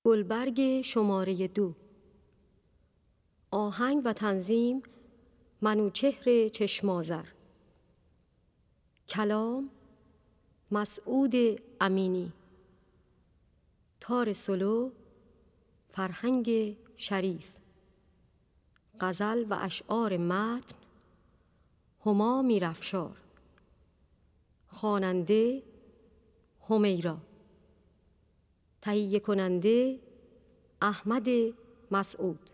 گلبرگ شماره 2. آهنگ و تنظیم منوچهر چشمازر. کلام مسعود امینی. تار سلو فرهنگ شریف. غزل و اشعار متن هما میرافشار. خواننده همیرا. تهیه کننده احمد مسعود.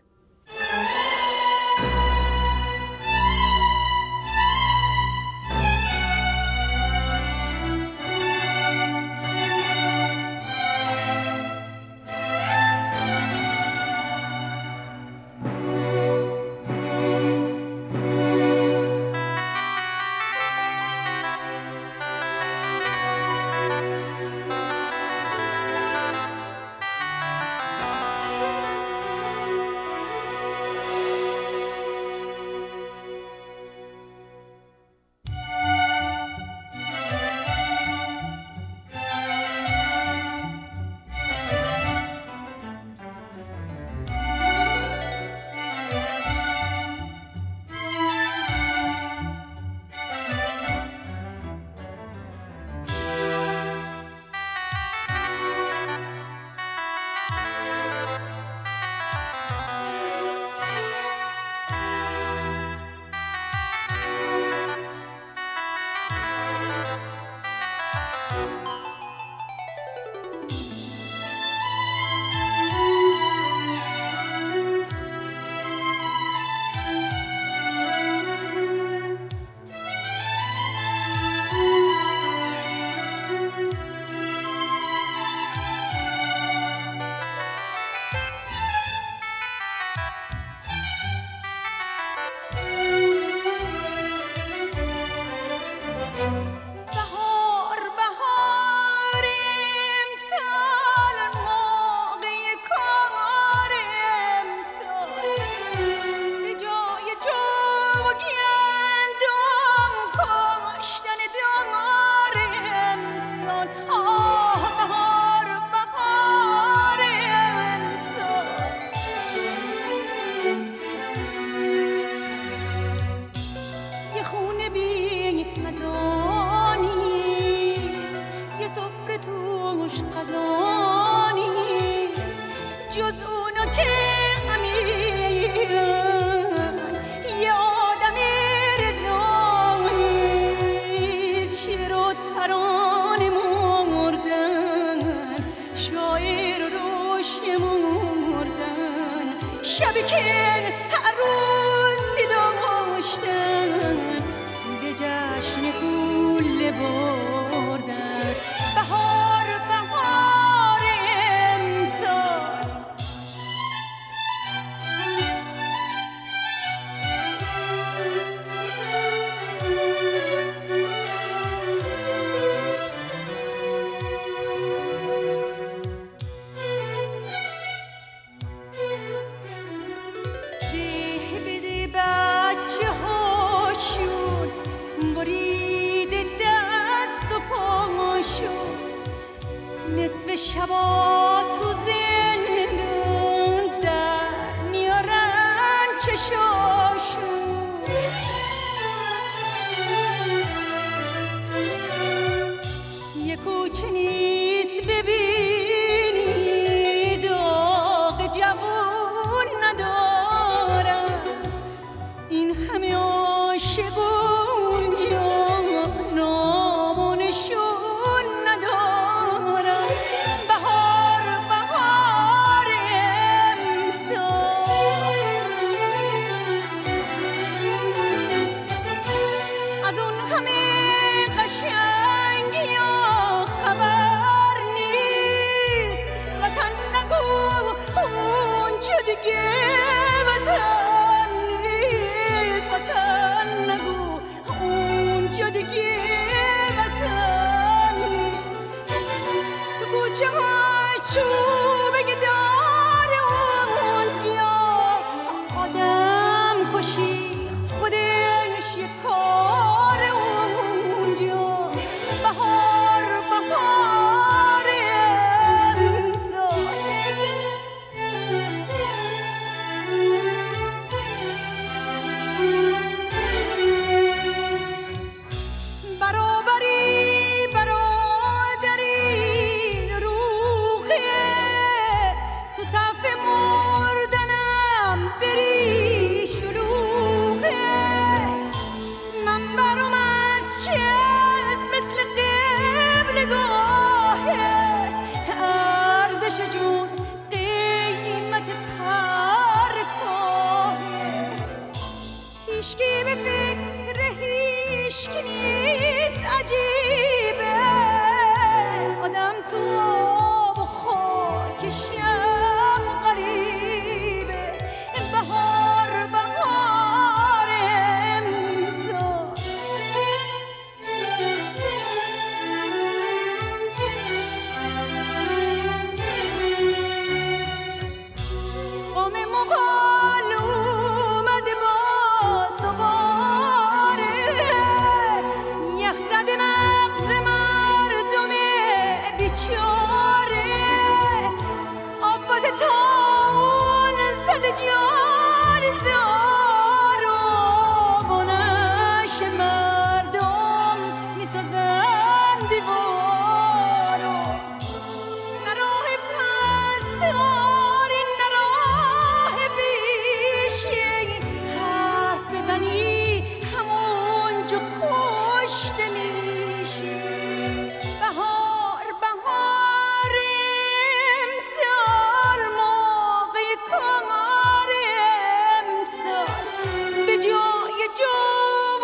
شبا تو زندون در میارن چشاشون، یه کوچه نیست ببینی داغ جوون ندارن، این همه عاشق اونجا نام و نشون ندارن. بهار که شب غریبه بهار بهار امسال قوم مغال اومده باز دوباره یخ زده مغز مردم بیچاره آفت تاون زده جان زار و بنش مردم میسازن دیوارو نه راه پس داری نه راه پیشی حرف بزنی همونجا کشته میشی بهار بهار امسال موقع کار امسال به جای جو و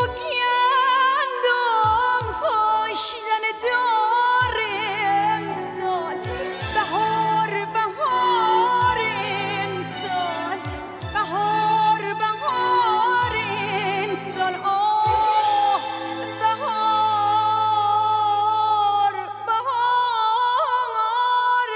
گندم کاشتن دار امسال بهار بهار امسال بهار بهار امسال آه بهار بهار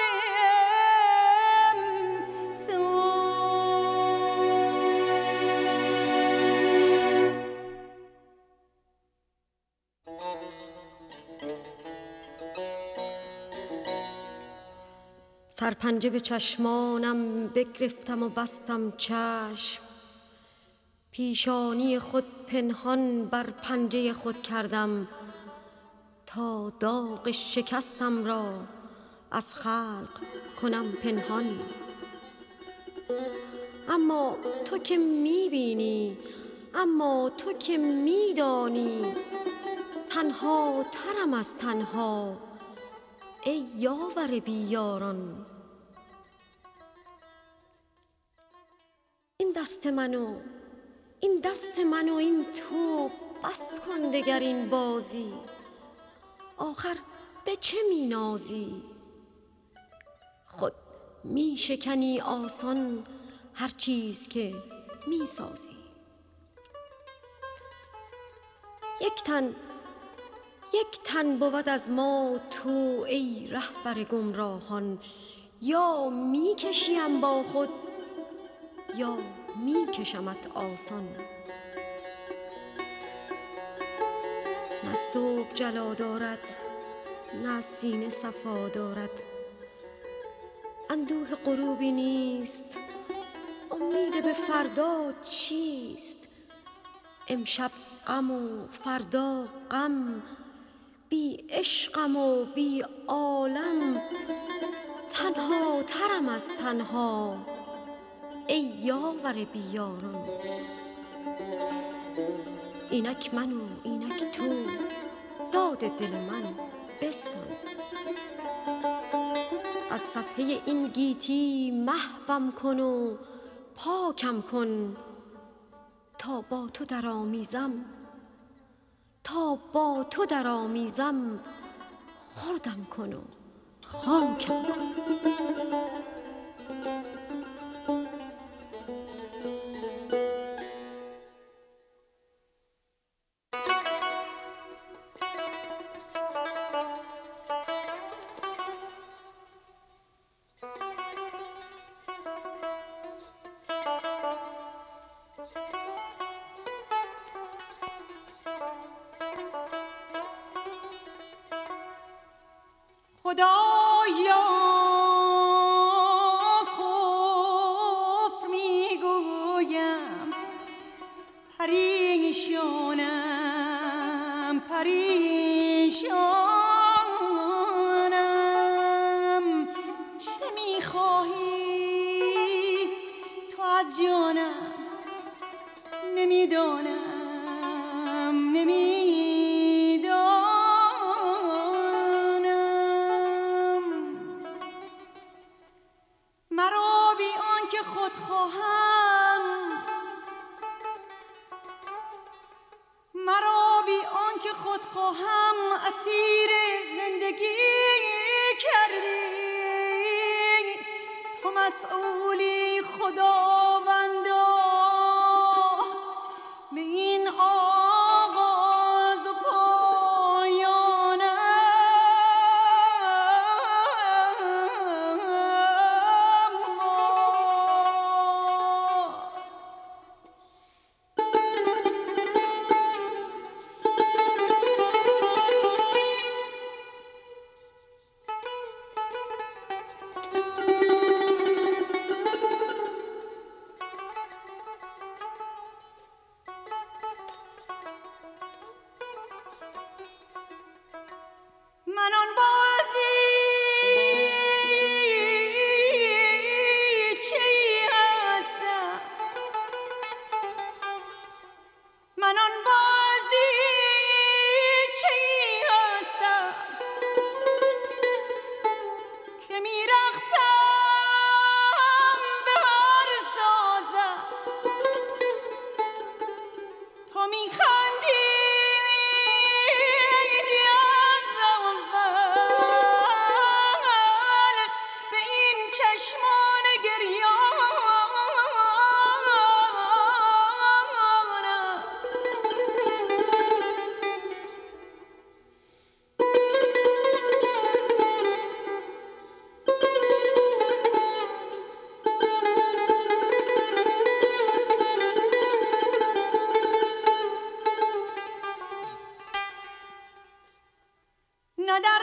سرپنجه به چشمانم بگرفتم و بستم چشم، پیشانی خود پنهان بر پنجه خود کردم تا داغ شکستم را از خلق کنم پنهان. اما تو که میبینی، اما تو که میدانی، تنها ترم از تنها ای یاور بیاران. این دست منو این تو بس کن دگر این بازی، آخر به چه می نازی؟ خود می شکنی آسان هر چیز که می سازی. یک تن بود از ما تو ای رهبر گمراهان، یا می کشیم با خود یا می کشمت آسان. نه صبح جلا دارد نه سینه صفا دارد، اندوه غروبی نیست، امید به فردا چیست؟ امشب غم و فردا غم، بی عشقم و بی عالم، تنها ترم از تنها ای یاور بیاران. اینک من و اینک تو، داد دل من بستان. از صفحه این گیتی محوم کن و پاکم کن، تا با تو درآمیزم خردم کن و خاکم کن. خدایا کفر میگویم، پریشانم پریشانم. چه میخواهی تو از جانم؟ نمیدانم مرا بی آنکه خود خواهم اسیر زندگی کردی. مسئولی خداوندا به این آغاز و پایانم. من آن بازیچه‌ای هستم، من آن بازیچه‌ای هستم که می‌رقصم به هر سازت. تو می‌خندی چشمان گریانم. نه در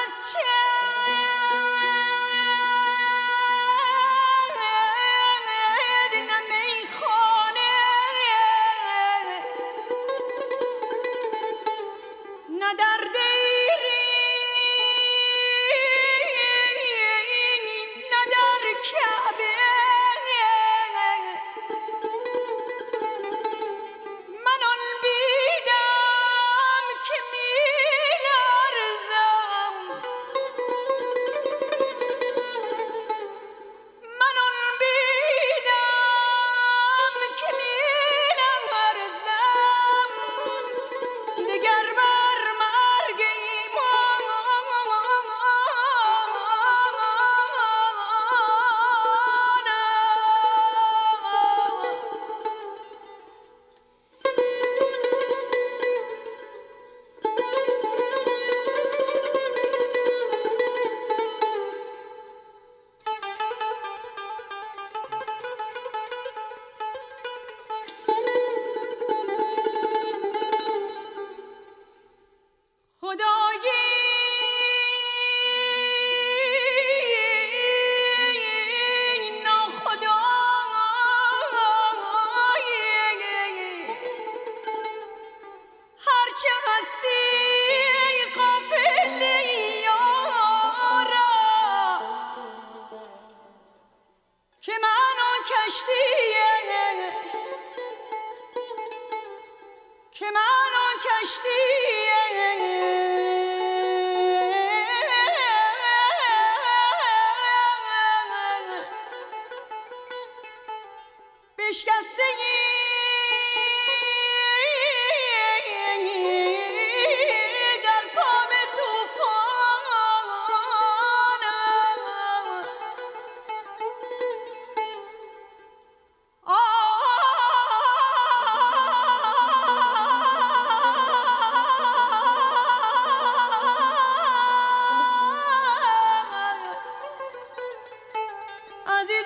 مسجد نه میخانه، نه در دیرین، نه در کعبه من آن بیدم که میلرزم. من آن بیدم که میلرزم دگر بر مرگ خدایی ناخدایی هرچه هستی غافل یارا که منو کشتیه، که منو کشتیه بشکستگی در کام توفانم. عزیز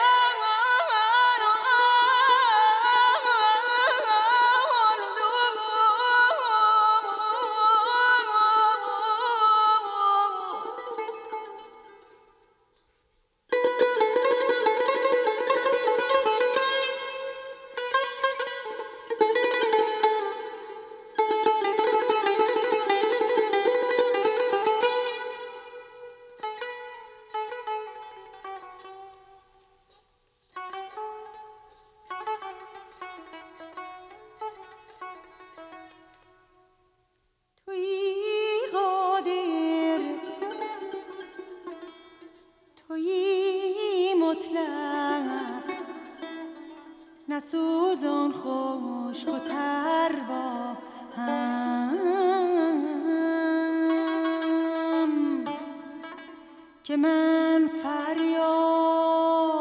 نسوزان خشک و تر با هم که من فریاد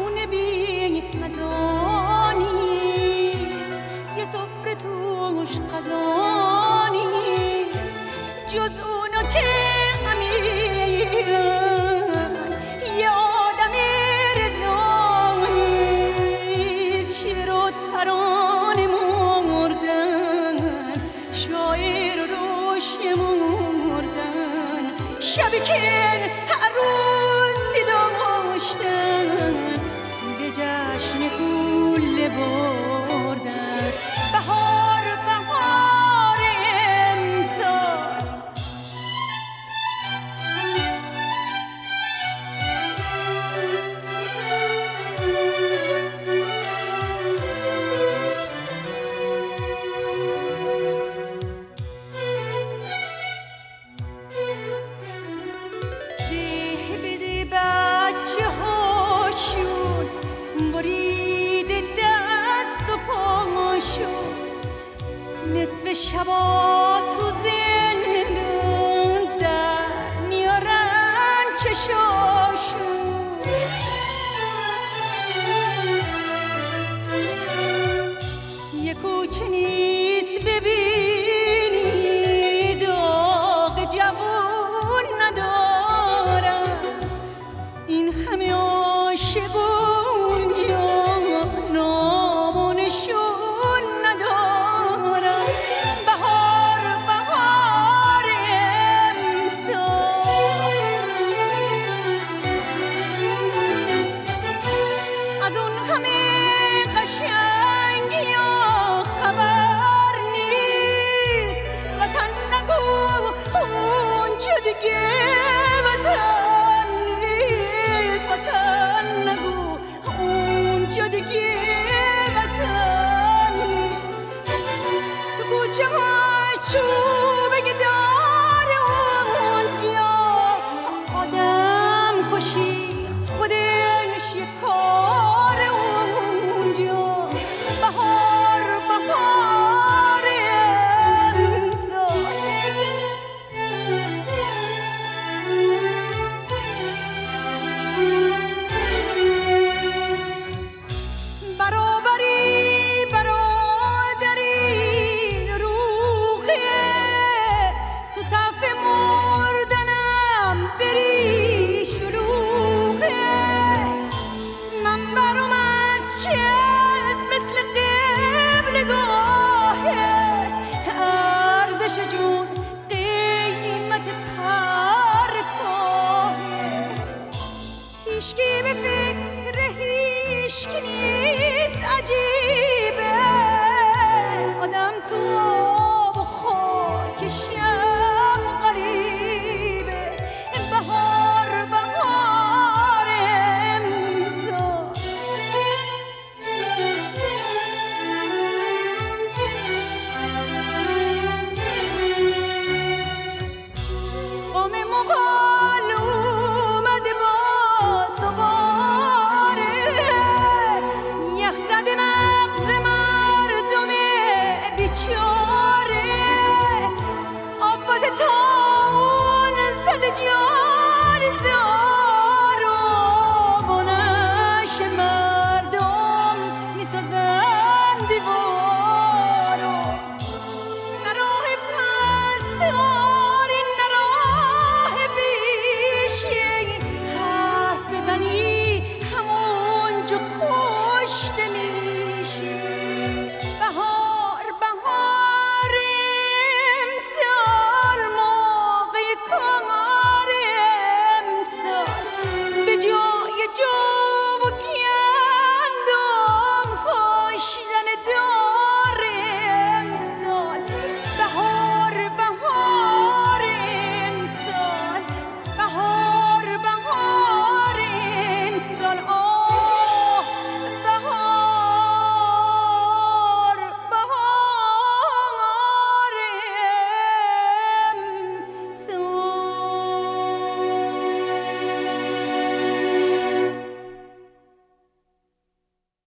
خونه بی غذا نیست، یه سفره توش غذا نیست، جز اونا که امیرن یه آدم رضا نیست. شعر و ترانه مردن، شاعر و روش مردن، شبی که عروسی داشتن به جشن گل بردن. بهار بهار امسال بچه هاشون بریده دست و پاشون، نصف شبا تو زندون در میارن چشاشون. یه کوچه نیست ببینی داغ جوون ندارن، این همه عاشق اونجا نام و نشون ندارن. بهار بهار امسال از اون همه قشنگی ها خبر نیست. وطن نگو اونجا دیگه وطن نیست، وطن نگو اونجا دیگه وطن نیست. تو کوچه ها چوبه داره اونجا، آدم کشی خودش یه کار اونجا. بهار بهار امسال برابری برادری دروغه، تو صف مردنم بری شلوغه. من برام از چت مثل قبلگاهه، ارزش جون قیمت پر کاهه. هیشکی به فکر هیشکی نیست، عجیب